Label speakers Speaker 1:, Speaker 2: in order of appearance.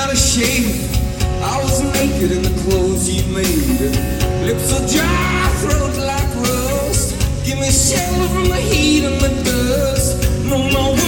Speaker 1: out of shape. I was naked in the clothes you made. Lips are dry, throat like rust. Give me shelter from the heat and the dust. No more